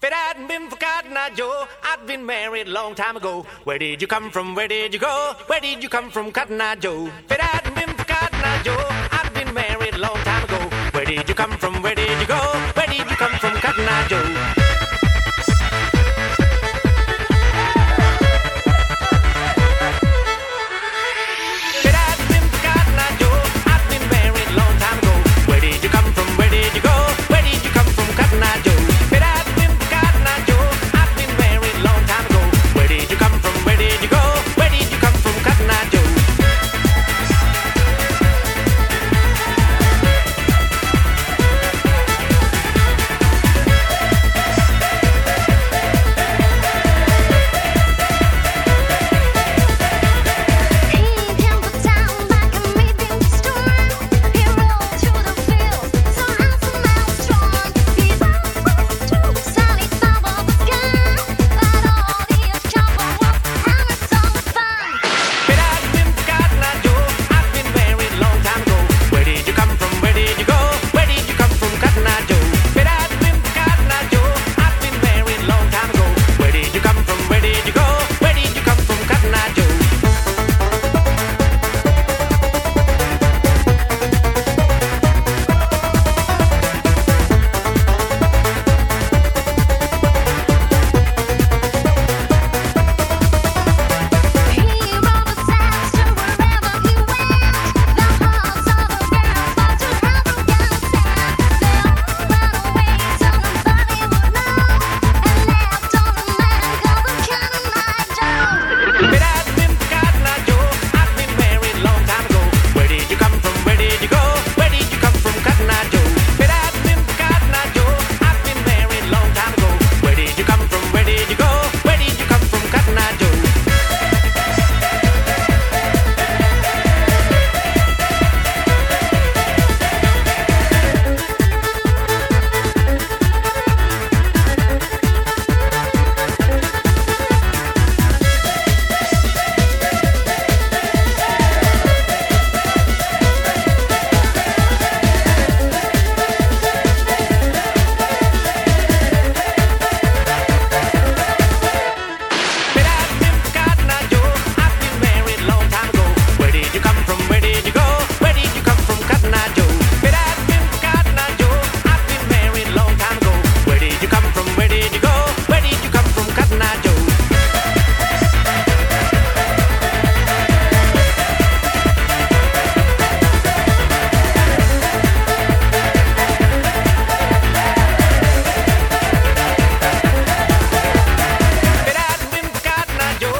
it hadn't been for Cotton Eye Joe, I'd been married a long time ago. Where did you come from? Where did you go? Where did you come from, Cotton Eye Joe? If it hadn't been for Cotton Eye Joe, I'd been married a long time ago. Where did you come from? Where did you go? Where did you come from, Cotton Eye Joe?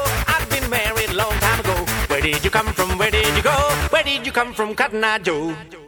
Where did you come from? Where did you go? Where did you come from, Cotton Eye Joe?